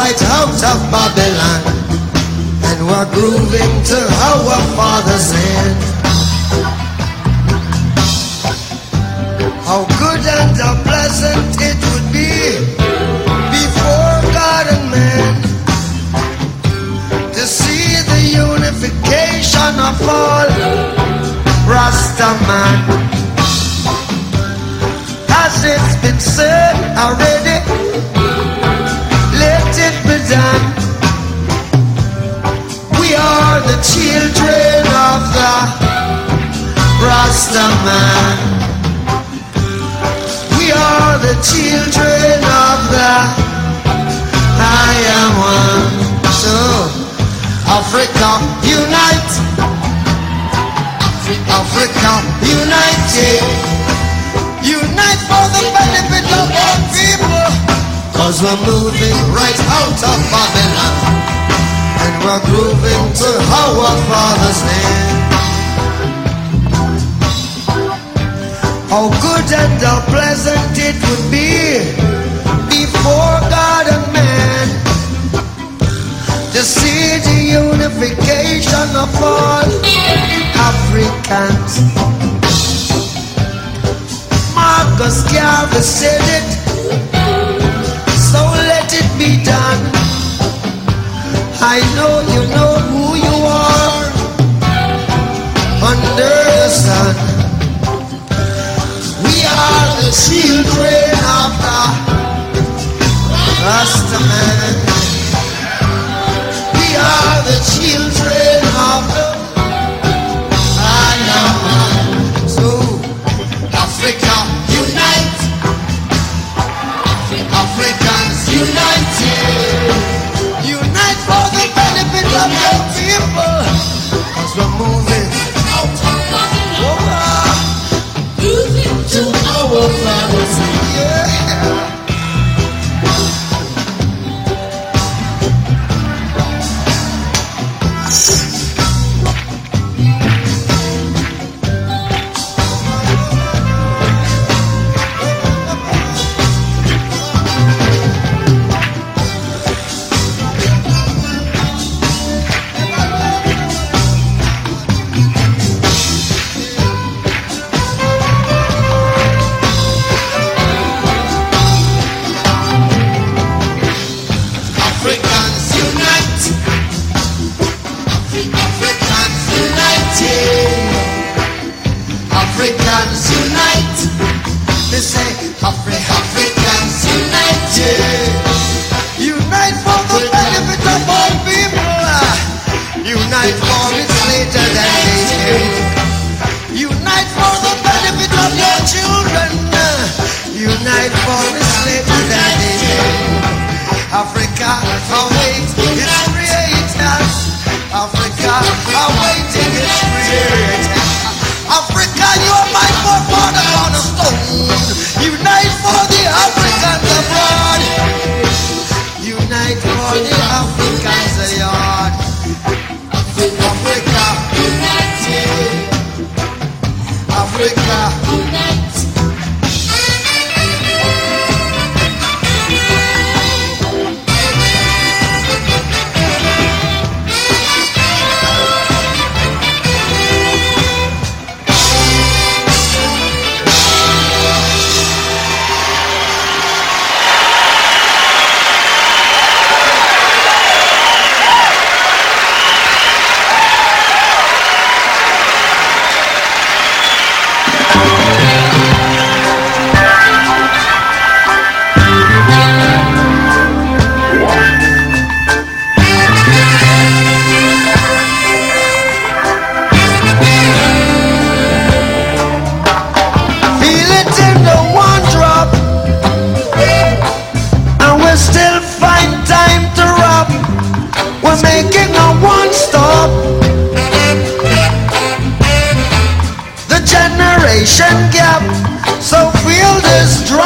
right out of Babylon, and we're grooving to our Father's hand. How good and how pleasant it would be before God and man to see the unification of all Rastaman. As it's been said already, let it be done. We are the children of the Rastaman. We are the children of the I am one. So Africa unite, Africa united, unite for the benefit of our people. Cause we're moving right out of Babylon, and we're grooving to our Father's name. How good and how pleasant it would be before God and man to see the unification of all Africans. Marcus Garvey said it, so let it be done. I know you know who you are under the sun. We are the children of the Rastaman. We are the children of the I am. So Africa unite, Africans united, unite for the benefit of your people. Cause we're moving to our Father's yeah. Africans unite. They say Africans unite. Unite for the benefit of all people. Unite for it's later than they came. Unite for the benefit of your children. Unite for it's later than they came. Africa awaits its creators. Africa awaiting its creators. Africa, you are my forefather on a stone. Unite for the Africans abroad. Unite for the Africans abroad. Africa, united. Africa, unite. Making a one-stop. The generation gap, so feel this drop.